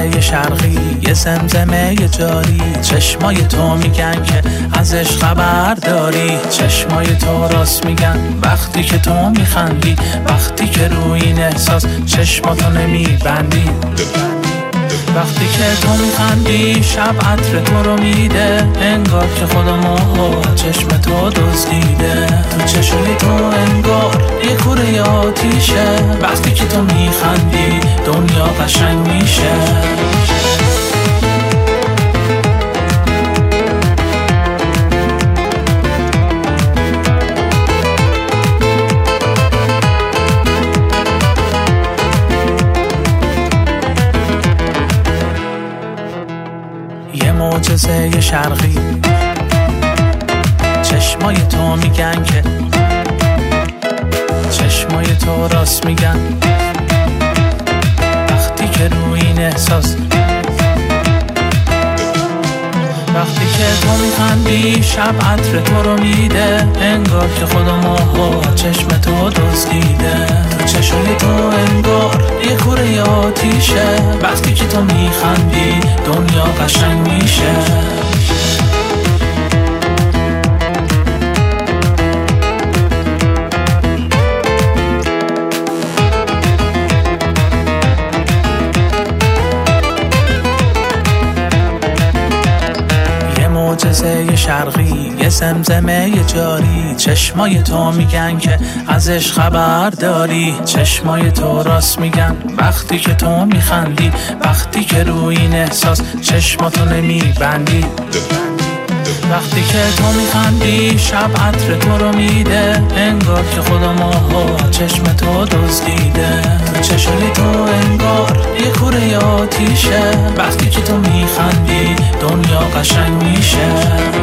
یه شرقی، یه زمزمه یه جاری، چشمای تو میگن که ازش خبر داری. چشمای تو راست میگن وقتی که تو میخندی، وقتی که روی این احساس چشماتو نمیبندی. وقتی که تو میخندی شب عطر تو رو میده، انگار که خودمو چشم تو دزدیده. تو چشمی تو انگار یه کوره آتیشه، وقتی که تو میخندی دنیا قشنگ میشه. یه معجزه یه شرقی، چشمای تو میگن که، چشمای تو راست میگن وقتی که روی این احساس، وقتی که تو میخندی شب عطر تو رو میده، انگار که خودمو چشم تو دزدیده. تو چشمای تو انگار یه کوره آتیشه، وقتی که تو میخندی دنیا قشنگ میشه. معجزه یه شرقی، یه زمزمه یه جاری، چشمای تو میگن که ازش خبر داری. چشمای تو راست میگن وقتی که تو میخندی، وقتی که روی این احساس چشماتو نمیبندی. وقتی که تو میخندی شب عطر تو رو میده، انگار که خودمو چشم تو دزدیده. تو چشمی تو انگار یه کوره آتیشه، وقتی که تو میخندی دنیا قشنگ میشه.